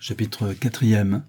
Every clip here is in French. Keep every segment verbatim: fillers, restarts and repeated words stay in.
Chapitre quatrième.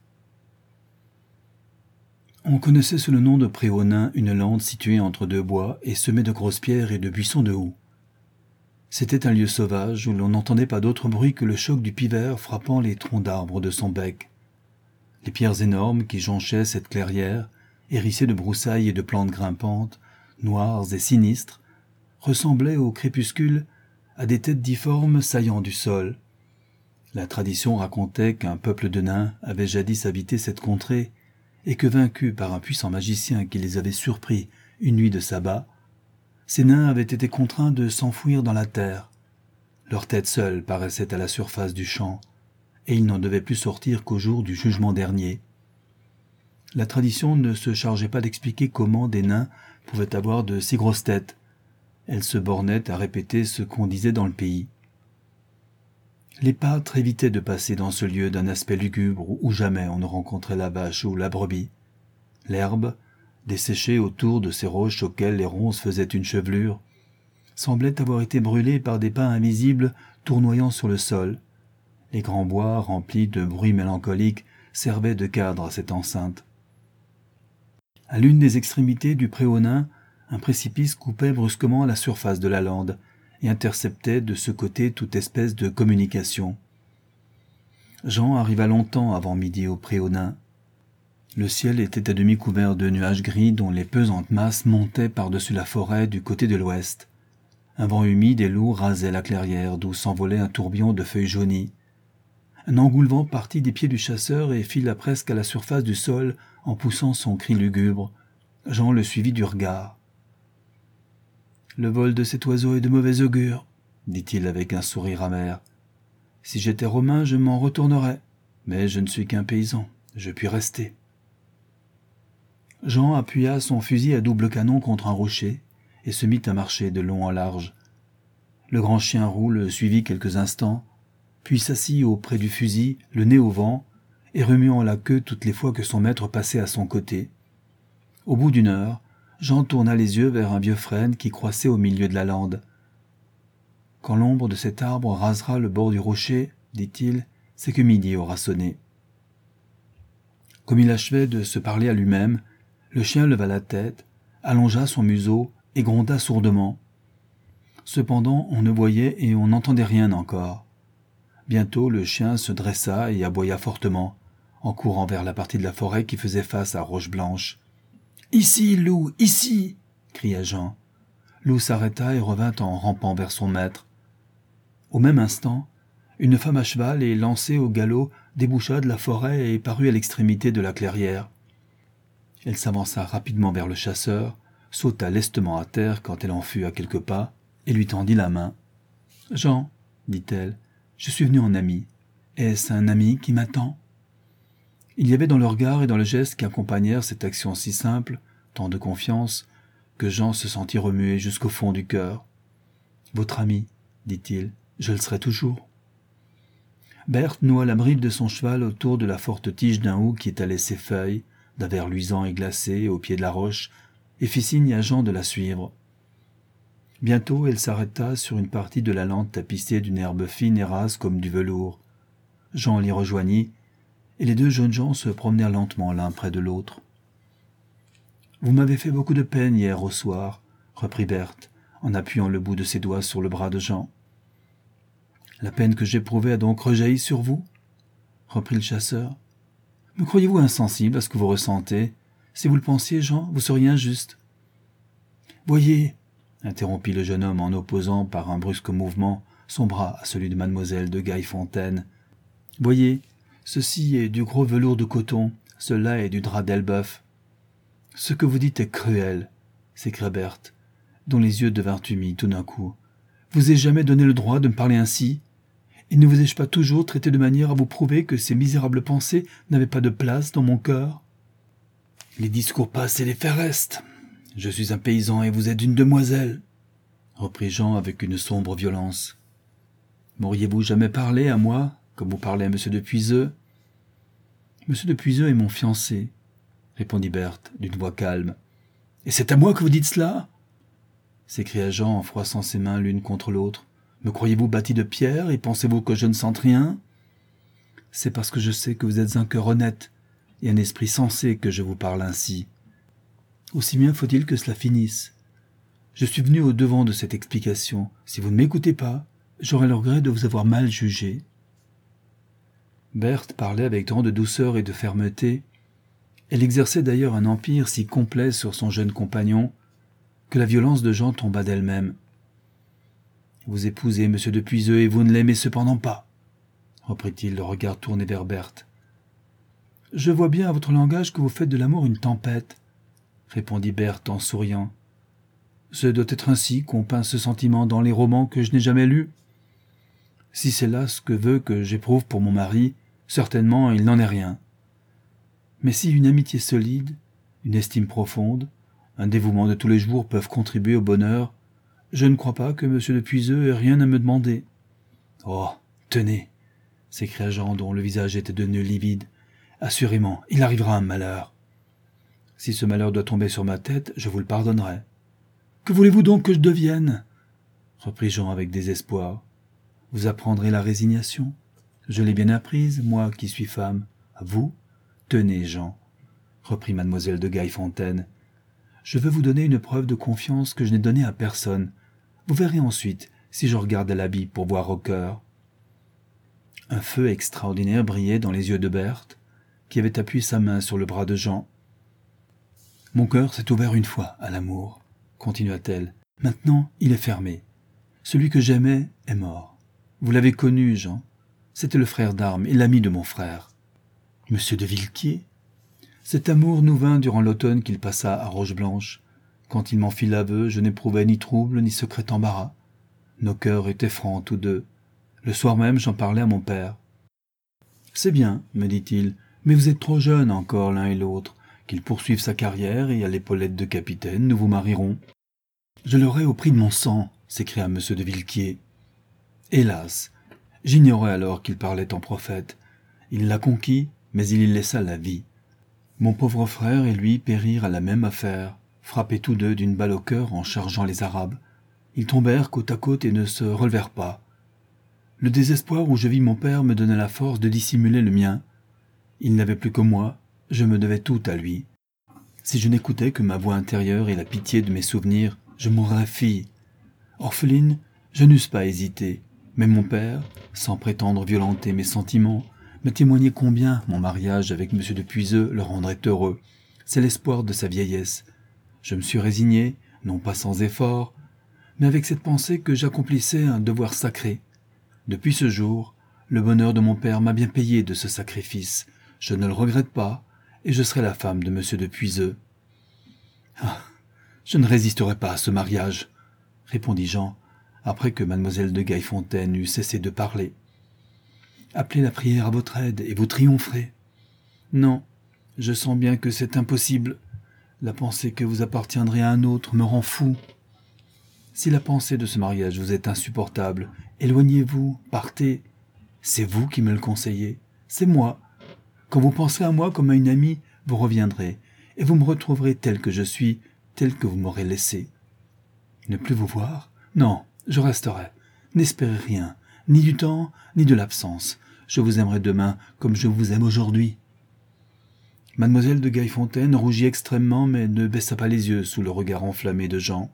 On connaissait sous le nom de Pré aux Nains une lande située entre deux bois et semée de grosses pierres et de buissons de houx. C'était un lieu sauvage où l'on n'entendait pas d'autre bruit que le choc du pivert frappant les troncs d'arbres de son bec. Les pierres énormes qui jonchaient cette clairière, hérissées de broussailles et de plantes grimpantes, noires et sinistres, ressemblaient au crépuscule à des têtes difformes saillant du sol. La tradition racontait qu'un peuple de nains avait jadis habité cette contrée et que, vaincus par un puissant magicien qui les avait surpris une nuit de sabbat, ces nains avaient été contraints de s'enfouir dans la terre. Leur tête seule paraissait à la surface du champ, et ils n'en devaient plus sortir qu'au jour du jugement dernier. La tradition ne se chargeait pas d'expliquer comment des nains pouvaient avoir de si grosses têtes. Elle se bornait à répéter ce qu'on disait dans le pays. Les pâtres évitaient de passer dans ce lieu d'un aspect lugubre où jamais on ne rencontrait la vache ou la brebis. L'herbe, desséchée autour de ces roches auxquelles les ronces faisaient une chevelure, semblait avoir été brûlée par des pins invisibles tournoyant sur le sol. Les grands bois, remplis de bruits mélancoliques, servaient de cadre à cette enceinte. À l'une des extrémités du Pré aux Nains, un précipice coupait brusquement la surface de la lande et interceptait de ce côté toute espèce de communication. Jean arriva longtemps avant midi au Pré aux Nains. Le ciel était à demi couvert de nuages gris dont les pesantes masses montaient par-dessus la forêt du côté de l'ouest. Un vent humide et lourd rasait la clairière d'où s'envolait un tourbillon de feuilles jaunies. Un engoulevent partit des pieds du chasseur et fila presque à la surface du sol en poussant son cri lugubre. Jean le suivit du regard. « Le vol de cet oiseau est de mauvais augure, » dit-il avec un sourire amer. « Si j'étais romain, je m'en retournerais, mais je ne suis qu'un paysan, je puis rester. » Jean appuya son fusil à double canon contre un rocher et se mit à marcher de long en large. Le grand chien roux le suivit quelques instants, puis s'assit auprès du fusil, le nez au vent, et remuant la queue toutes les fois que son maître passait à son côté. Au bout d'une heure, Jean tourna les yeux vers un vieux frêne qui croissait au milieu de la lande. « Quand l'ombre de cet arbre rasera le bord du rocher, dit-il, c'est que midi aura sonné. » Comme il achevait de se parler à lui-même, le chien leva la tête, allongea son museau et gronda sourdement. Cependant, on ne voyait et on n'entendait rien encore. Bientôt, le chien se dressa et aboya fortement, en courant vers la partie de la forêt qui faisait face à Roche-Blanche. « Ici, loup, ici !» cria Jean. Loup s'arrêta et revint en rampant vers son maître. Au même instant, une femme à cheval et lancée au galop déboucha de la forêt et parut à l'extrémité de la clairière. Elle s'avança rapidement vers le chasseur, sauta lestement à terre quand elle en fut à quelques pas, et lui tendit la main. « Jean, dit-elle, je suis venue en ami. Est-ce un ami qui m'attend ?» Il y avait dans le regard et dans le geste qui accompagnèrent cette action si simple, tant de confiance, que Jean se sentit remué jusqu'au fond du cœur. « Votre ami, dit-il, je le serai toujours. » Berthe noua la bride de son cheval autour de la forte tige d'un houx qui étalait ses feuilles, d'un vert luisant et glacé, au pied de la roche, et fit signe à Jean de la suivre. Bientôt, elle s'arrêta sur une partie de la lande tapissée d'une herbe fine et rase comme du velours. Jean l'y rejoignit, et les deux jeunes gens se promenèrent lentement l'un près de l'autre. « Vous m'avez fait beaucoup de peine hier au soir, » reprit Berthe, en appuyant le bout de ses doigts sur le bras de Jean. « La peine que j'éprouvais a donc rejailli sur vous ?» reprit le chasseur. « Me croyez-vous insensible à ce que vous ressentez ? Si vous le pensiez, Jean, vous seriez injuste. »« Voyez, » interrompit le jeune homme en opposant par un brusque mouvement son bras à celui de mademoiselle de Gaillefontaine. « Voyez, ceci est du gros velours de coton, cela est du drap d'Elbeuf. »« Ce que vous dites est cruel, » s'écria Berthe, dont les yeux devinrent humides tout d'un coup. « Vous ai jamais donné le droit de me parler ainsi ? Et ne vous ai-je pas toujours traité de manière à vous prouver que ces misérables pensées n'avaient pas de place dans mon cœur ? Les discours passent et les faits restent. Je suis un paysan et vous êtes une demoiselle, » reprit Jean avec une sombre violence. « M'auriez-vous jamais parlé à moi, comme vous parlez à monsieur de Puiseux ? » ?»« Monsieur de Puiseux est mon fiancé, » répondit Berthe d'une voix calme. « Et c'est à moi que vous dites cela ?» s'écria Jean en froissant ses mains l'une contre l'autre. « Me croyez-vous bâti de pierre et pensez-vous que je ne sente rien ? c'est parce que je sais que vous êtes un cœur honnête et un esprit sensé que je vous parle ainsi. Aussi bien faut-il que cela finisse. Je suis venu au-devant de cette explication. Si vous ne m'écoutez pas, j'aurai le regret de vous avoir mal jugé. » Berthe parlait avec tant de douceur et de fermeté. Elle exerçait d'ailleurs un empire si complet sur son jeune compagnon que la violence de Jean tomba d'elle-même. « Vous épousez M. de Puiseux et vous ne l'aimez cependant pas, » reprit-il, le regard tourné vers Berthe. « Je vois bien à votre langage que vous faites de l'amour une tempête, » répondit Berthe en souriant. « Ce doit être ainsi qu'on peint ce sentiment dans les romans que je n'ai jamais lus. Si c'est là ce que veut que j'éprouve pour mon mari, certainement il n'en est rien. Mais si une amitié solide, une estime profonde, un dévouement de tous les jours peuvent contribuer au bonheur, je ne crois pas que M. de Puiseux ait rien à me demander. »« Oh, tenez !» s'écria Jean, dont le visage était devenu livide. « Assurément, il arrivera un malheur. Si ce malheur doit tomber sur ma tête, je vous le pardonnerai. »« Que voulez-vous donc que je devienne ?» reprit Jean avec désespoir. « Vous apprendrez la résignation. Je l'ai bien apprise, moi qui suis femme. À vous ? Tenez, Jean, reprit mademoiselle de Gaillefontaine. Je veux vous donner une preuve de confiance que je n'ai donnée à personne. Vous verrez ensuite si je regarde à l'habit pour voir au cœur. » Un feu extraordinaire brillait dans les yeux de Berthe, qui avait appuyé sa main sur le bras de Jean. « Mon cœur s'est ouvert une fois à l'amour, » continua-t-elle. « Maintenant, il est fermé. Celui que j'aimais est mort. Vous l'avez connu, Jean. C'était le frère d'armes et l'ami de mon frère. Monsieur de Villequier. Cet amour nous vint durant l'automne qu'il passa à Roche-Blanche. Quand il m'en fit l'aveu, je n'éprouvai ni trouble ni secret embarras. Nos cœurs étaient francs tous deux. Le soir même, j'en parlais à mon père. « C'est bien, me dit-il, mais vous êtes trop jeunes encore l'un et l'autre. Qu'il poursuive sa carrière et à l'épaulette de capitaine, nous vous marierons. »« Je l'aurai au prix de mon sang, » s'écria M. de Villequier. Hélas, j'ignorais alors qu'il parlait en prophète. Il l'a conquis, mais il y laissa la vie. Mon pauvre frère et lui périrent à la même affaire, frappés tous deux d'une balle au cœur en chargeant les Arabes. Ils tombèrent côte à côte et ne se relevèrent pas. Le désespoir où je vis mon père me donna la force de dissimuler le mien. Il n'avait plus que moi, je me devais tout à lui. Si je n'écoutais que ma voix intérieure et la pitié de mes souvenirs, je mourrais fille. Orpheline, je n'eusse pas hésité, mais mon père, sans prétendre violenter mes sentiments, me témoignait combien mon mariage avec M. de Puiseux le rendrait heureux. C'est l'espoir de sa vieillesse. Je me suis résigné, non pas sans effort, mais avec cette pensée que j'accomplissais un devoir sacré. Depuis ce jour, le bonheur de mon père m'a bien payé de ce sacrifice. Je ne le regrette pas, et je serai la femme de M. de Puiseux. « Ah, je ne résisterai pas à ce mariage, » répondit Jean, après que mademoiselle de Gaillefontaine eut cessé de parler. « Appelez la prière à votre aide, et vous triompherez. Non, je sens bien que c'est impossible. La pensée que vous appartiendrez à un autre me rend fou. Si la pensée de ce mariage vous est insupportable, éloignez-vous, partez. C'est vous qui me le conseillez, c'est moi. Quand vous penserez à moi comme à une amie, vous reviendrez, et vous me retrouverez tel que je suis, tel que vous m'aurez laissé. Ne plus vous voir ? Non, je resterai. N'espérez rien, ni du temps, ni de l'absence. Je vous aimerai demain comme je vous aime aujourd'hui. » Mademoiselle de Gaillefontaine rougit extrêmement, mais ne baissa pas les yeux sous le regard enflammé de Jean.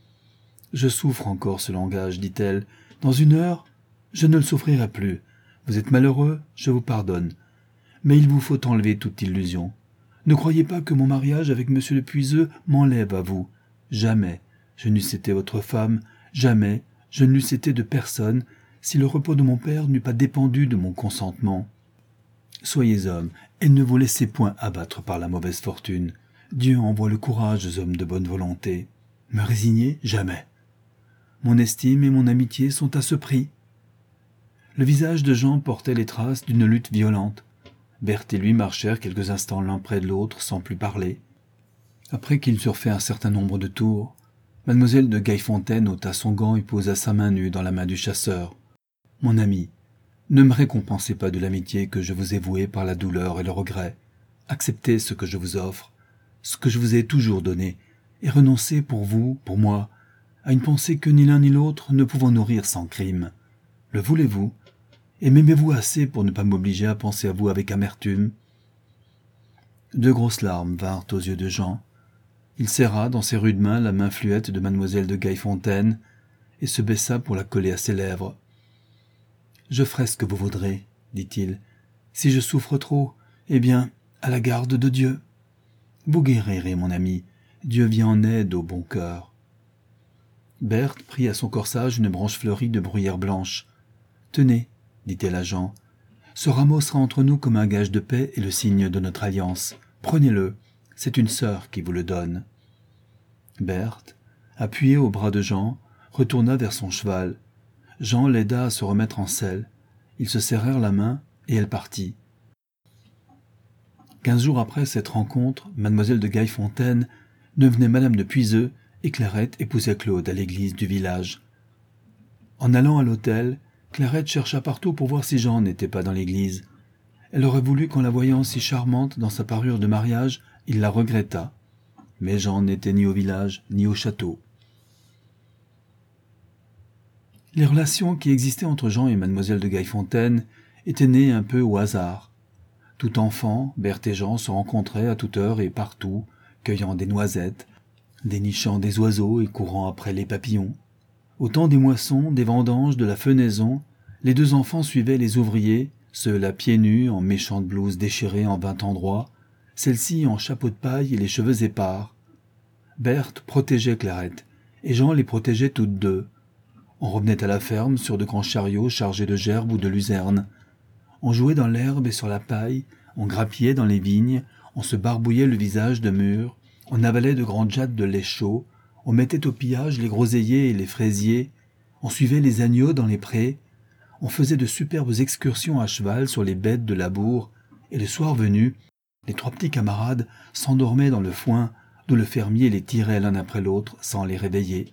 « Je souffre encore ce langage, dit-elle. Dans une heure, je ne le souffrirai plus. Vous êtes malheureux, je vous pardonne. Mais il vous faut enlever toute illusion. Ne croyez pas que mon mariage avec M. de Puiseux m'enlève à vous. Jamais je n'eusse été votre femme, jamais je ne l'eusse été de personne, si le repos de mon père n'eût pas dépendu de mon consentement. Soyez homme, et ne vous laissez point abattre par la mauvaise fortune. Dieu envoie le courage aux hommes de bonne volonté. Me résigner, jamais. Mon estime et mon amitié sont à ce prix. » Le visage de Jean portait les traces d'une lutte violente. Berthe et lui marchèrent quelques instants l'un près de l'autre sans plus parler. Après qu'ils eurent fait un certain nombre de tours, mademoiselle de Gaillefontaine ôta son gant et posa sa main nue dans la main du chasseur. « Mon ami, ne me récompensez pas de l'amitié que je vous ai vouée par la douleur et le regret. Acceptez ce que je vous offre, ce que je vous ai toujours donné, et renoncez pour vous, pour moi, à une pensée que ni l'un ni l'autre ne pouvons nourrir sans crime. Le voulez-vous ? Et m'aimez-vous assez pour ne pas m'obliger à penser à vous avec amertume ?» Deux grosses larmes vinrent aux yeux de Jean. Il serra dans ses rudes mains la main fluette de mademoiselle de Gaillefontaine et se baissa pour la coller à ses lèvres. « Je ferai ce que vous voudrez, » dit-il. « Si je souffre trop, eh bien, à la garde de Dieu. Vous guérirez, mon ami. Dieu vient en aide au bon cœur. » Berthe prit à son corsage une branche fleurie de bruyère blanche. « Tenez, » dit-elle à Jean, « ce rameau sera entre nous comme un gage de paix et le signe de notre alliance. Prenez-le, c'est une sœur qui vous le donne. » Berthe, appuyée au bras de Jean, retourna vers son cheval. Jean l'aida à se remettre en selle. Ils se serrèrent la main et elle partit. Quinze jours après cette rencontre, mademoiselle de Gaillefontaine devenait madame de Puiseux et Clairette épousait Claude à l'église du village. En allant à l'hôtel, Clairette chercha partout pour voir si Jean n'était pas dans l'église. Elle aurait voulu qu'en la voyant si charmante dans sa parure de mariage, il la regrettât. Mais Jean n'était ni au village, ni au château. Les relations qui existaient entre Jean et mademoiselle de Gaillefontaine étaient nées un peu au hasard. Tout enfant, Berthe et Jean se rencontraient à toute heure et partout, cueillant des noisettes, dénichant des oiseaux et courant après les papillons. Au temps des moissons, des vendanges, de la fenaison, les deux enfants suivaient les ouvriers, ceux-là pieds nus, en méchantes blouses déchirées en vingt endroits, celle-ci en chapeau de paille et les cheveux épars. Berthe protégeait Clairette, et Jean les protégeait toutes deux. On revenait à la ferme sur de grands chariots chargés de gerbes ou de luzernes. On jouait dans l'herbe et sur la paille, on grappillait dans les vignes, on se barbouillait le visage de mûres, on avalait de grandes jattes de lait chaud, on mettait au pillage les groseilliers et les fraisiers, on suivait les agneaux dans les prés, on faisait de superbes excursions à cheval sur les bêtes de labour, et le soir venu, les trois petits camarades s'endormaient dans le foin, d'où le fermier les tirait l'un après l'autre sans les réveiller.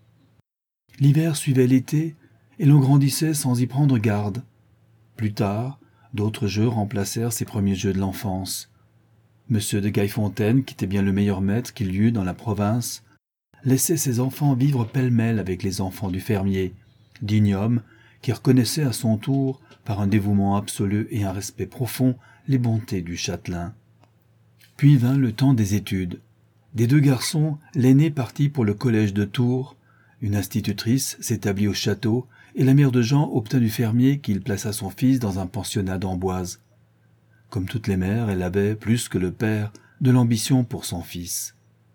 L'hiver suivait l'été, et l'on grandissait sans y prendre garde. Plus tard, d'autres jeux remplacèrent ces premiers jeux de l'enfance. Monsieur de Gaillefontaine, qui était bien le meilleur maître qu'il y eût dans la province, laissait ses enfants vivre pêle-mêle avec les enfants du fermier, digne homme qui reconnaissait à son tour, par un dévouement absolu et un respect profond, les bontés du châtelain. Puis vint le temps des études. Des deux garçons, l'aîné partit pour le collège de Tours, une institutrice s'établit au château, et la mère de Jean obtint du fermier qu'il plaça son fils dans un pensionnat d'Amboise. Comme toutes les mères, elle avait, plus que le père, de l'ambition pour son fils.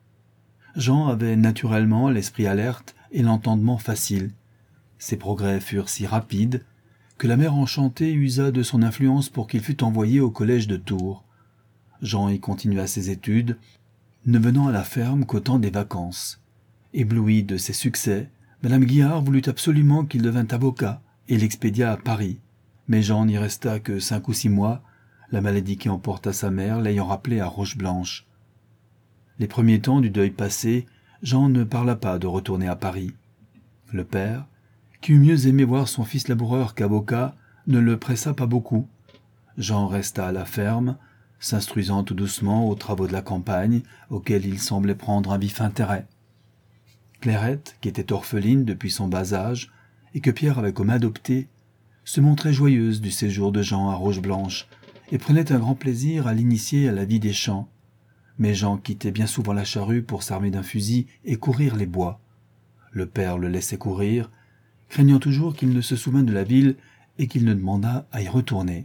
Jean avait naturellement l'esprit alerte et l'entendement facile. Ses progrès furent si rapides que la mère enchantée usa de son influence pour qu'il fût envoyé au collège de Tours. Jean y continua ses études, ne venant à la ferme qu'au temps des vacances. Éblouie de ses succès, madame Guillard voulut absolument qu'il devînt avocat et l'expédia à Paris. Mais Jean n'y resta que cinq ou six mois, la maladie qui emporta sa mère l'ayant rappelé à Roche-Blanche. Les premiers temps du deuil passé, Jean ne parla pas de retourner à Paris. Le père, qui eût mieux aimé voir son fils laboureur qu'avocat, ne le pressa pas beaucoup. Jean resta à la ferme, s'instruisant tout doucement aux travaux de la campagne, auxquels il semblait prendre un vif intérêt. Clairette, qui était orpheline depuis son bas âge, et que Pierre avait comme adoptée, se montrait joyeuse du séjour de Jean à Roche-Blanche, et prenait un grand plaisir à l'initier à la vie des champs. Mais Jean quittait bien souvent la charrue pour s'armer d'un fusil et courir les bois. Le père le laissait courir, craignant toujours qu'il ne se souvînt de la ville et qu'il ne demandât à y retourner.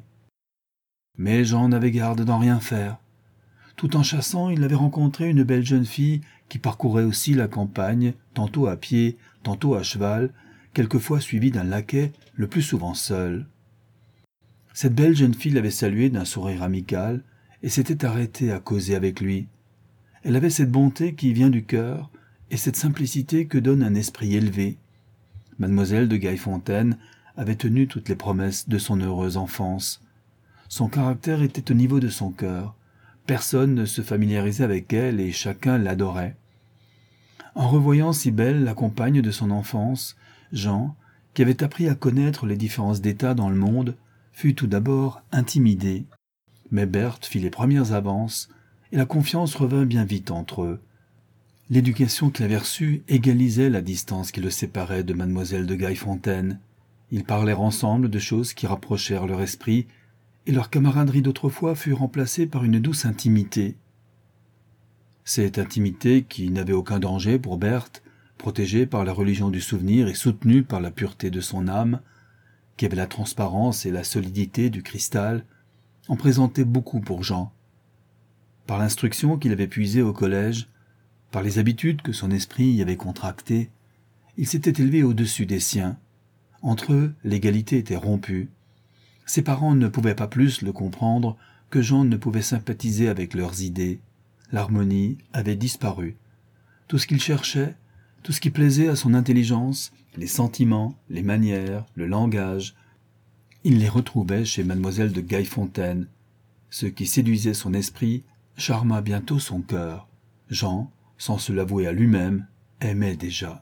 Mais Jean n'avait garde d'en rien faire. Tout en chassant, il avait rencontré une belle jeune fille qui parcourait aussi la campagne, tantôt à pied, tantôt à cheval, quelquefois suivie d'un laquais, le plus souvent seul. Cette belle jeune fille l'avait salué d'un sourire amical et s'était arrêtée à causer avec lui. Elle avait cette bonté qui vient du cœur et cette simplicité que donne un esprit élevé. Mademoiselle de Gaillefontaine avait tenu toutes les promesses de son heureuse enfance. Son caractère était au niveau de son cœur. Personne ne se familiarisait avec elle et chacun l'adorait. En revoyant si belle la compagne de son enfance, Jean, qui avait appris à connaître les différences d'état dans le monde, fut tout d'abord intimidé. Mais Berthe fit les premières avances, et la confiance revint bien vite entre eux. L'éducation qu'il avait reçue égalisait la distance qui le séparait de mademoiselle de Gaillefontaine. Ils parlèrent ensemble de choses qui rapprochèrent leur esprit, et leur camaraderie d'autrefois fut remplacée par une douce intimité. Cette intimité, qui n'avait aucun danger pour Berthe, protégée par la religion du souvenir et soutenue par la pureté de son âme, qui avait la transparence et la solidité du cristal, en présentait beaucoup pour Jean. Par l'instruction qu'il avait puisée au collège, par les habitudes que son esprit y avait contractées, il s'était élevé au-dessus des siens. Entre eux, l'égalité était rompue. Ses parents ne pouvaient pas plus le comprendre que Jean ne pouvait sympathiser avec leurs idées. L'harmonie avait disparu. Tout ce qu'il cherchait, tout ce qui plaisait à son intelligence, les sentiments, les manières, le langage, il les retrouvait chez mademoiselle de Gaillefontaine. Ce qui séduisait son esprit charma bientôt son cœur. Jean, sans se l'avouer à lui-même, aimait déjà.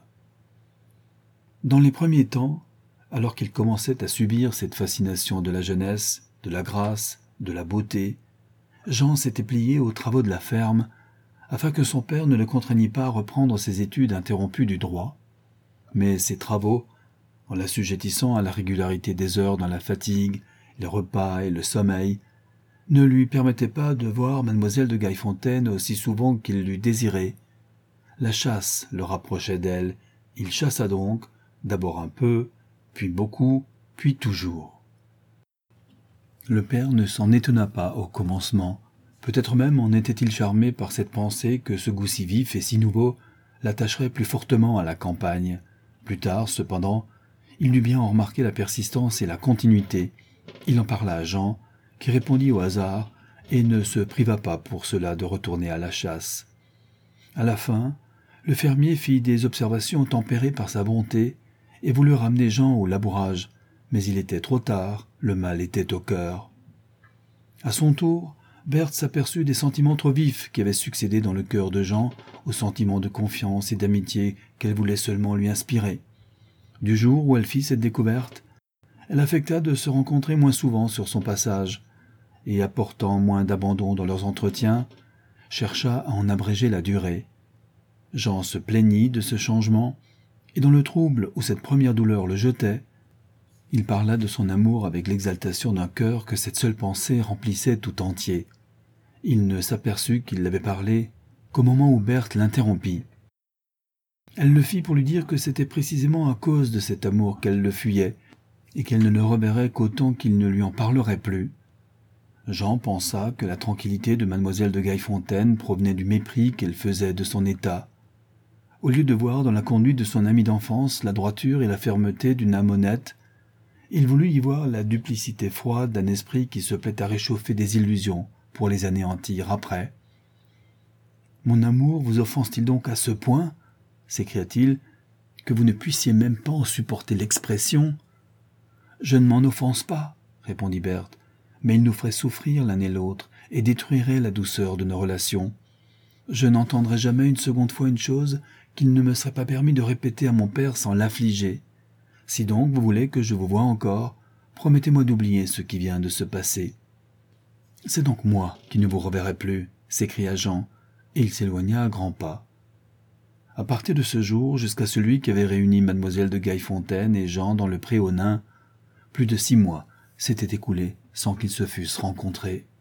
Dans les premiers temps, alors qu'il commençait à subir cette fascination de la jeunesse, de la grâce, de la beauté, Jean s'était plié aux travaux de la ferme, afin que son père ne le contraignît pas à reprendre ses études interrompues du droit. Mais ces travaux, en l'assujettissant à la régularité des heures dans la fatigue, les repas et le sommeil, ne lui permettaient pas de voir mademoiselle de Gaillefontaine aussi souvent qu'il l'eût désiré. La chasse le rapprochait d'elle. Il chassa donc, d'abord un peu, puis beaucoup, puis toujours. Le père ne s'en étonna pas au commencement. Peut-être même en était-il charmé par cette pensée que ce goût si vif et si nouveau l'attacherait plus fortement à la campagne. Plus tard, cependant, il dut bien en remarquer la persistance et la continuité. Il en parla à Jean, qui répondit au hasard et ne se priva pas pour cela de retourner à la chasse. À la fin, le fermier fit des observations tempérées par sa bonté et voulut ramener Jean au labourage, mais il était trop tard, le mal était au cœur. À son tour, Berthe s'aperçut des sentiments trop vifs qui avaient succédé dans le cœur de Jean aux sentiments de confiance et d'amitié qu'elle voulait seulement lui inspirer. Du jour où elle fit cette découverte, elle affecta de se rencontrer moins souvent sur son passage, et apportant moins d'abandon dans leurs entretiens, chercha à en abréger la durée. Jean se plaignit de ce changement, et dans le trouble où cette première douleur le jetait, il parla de son amour avec l'exaltation d'un cœur que cette seule pensée remplissait tout entier. Il ne s'aperçut qu'il l'avait parlé qu'au moment où Berthe l'interrompit. Elle le fit pour lui dire que c'était précisément à cause de cet amour qu'elle le fuyait, et qu'elle ne le reverrait qu'autant qu'il ne lui en parlerait plus. Jean pensa que la tranquillité de mademoiselle de Gaillefontaine provenait du mépris qu'elle faisait de son état. Au lieu de voir dans la conduite de son ami d'enfance la droiture et la fermeté d'une âme honnête, il voulut y voir la duplicité froide d'un esprit qui se plaît à réchauffer des illusions pour les anéantir après. « Mon amour vous offense-t-il donc à ce point, s'écria-t-il, que vous ne puissiez même pas en supporter l'expression ? » « Je ne m'en offense pas, répondit Berthe, mais il nous ferait souffrir l'un et l'autre et détruirait la douceur de nos relations. Je n'entendrai jamais une seconde fois une chose qu'il ne me serait pas permis de répéter à mon père sans l'affliger. Si donc vous voulez que je vous voie encore, promettez-moi d'oublier ce qui vient de se passer. »« C'est donc moi qui ne vous reverrai plus, » s'écria Jean, et il s'éloigna à grands pas. À partir de ce jour, jusqu'à celui qui avait réuni mademoiselle de Gaillefontaine et Jean dans le pré aux nains, plus de six mois s'étaient écoulés sans qu'ils se fussent rencontrés.